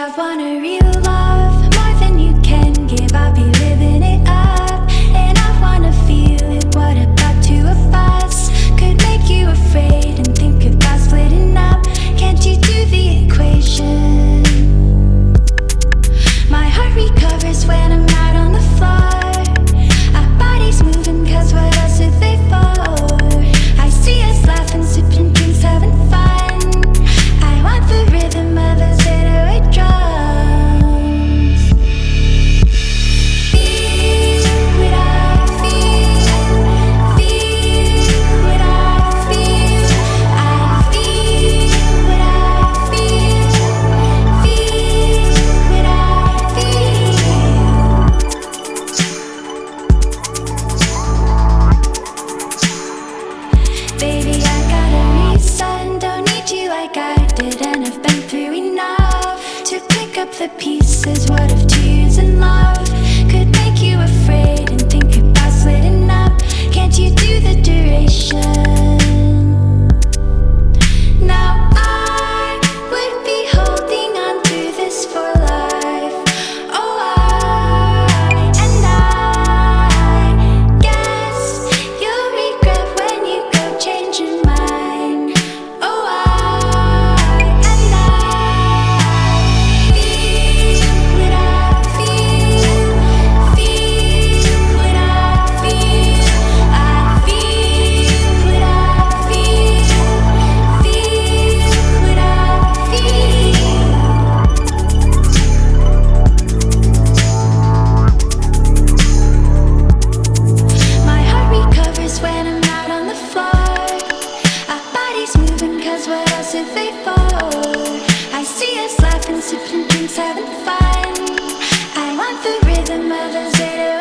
I want a real love, more than you can give. I'll be living it up, and I wanna feel it. What about two of us could make you afraid and think about splitting up? Can't you do the equation? My heart recovers when I'm out on the floor. Our bodies moving, cause what else are they for? I see us laughing, sipping drinks, having fun. I want the rhythm of those 808 drums. Feel what I feel, feel what I feel. I feel what I feel, feel what I feel. Baby, I got a reason, don't need you like I did, and I've been through enough to pick up the pieces. What if tears and love could make you afraid and think about splitting up? Can't you do the duration? Now I would be holding on to this for life. Oh, I guess you'll regret when you go change your mind. Oh, feel what I feel, feel what I feel. I feel what I feel, feel what I feel. My heart recovers when I'm out on the floor. Our bodies moving, cause what else are they for? I see us laughing, sipping drinks, having fun. I want the rhythm of those 808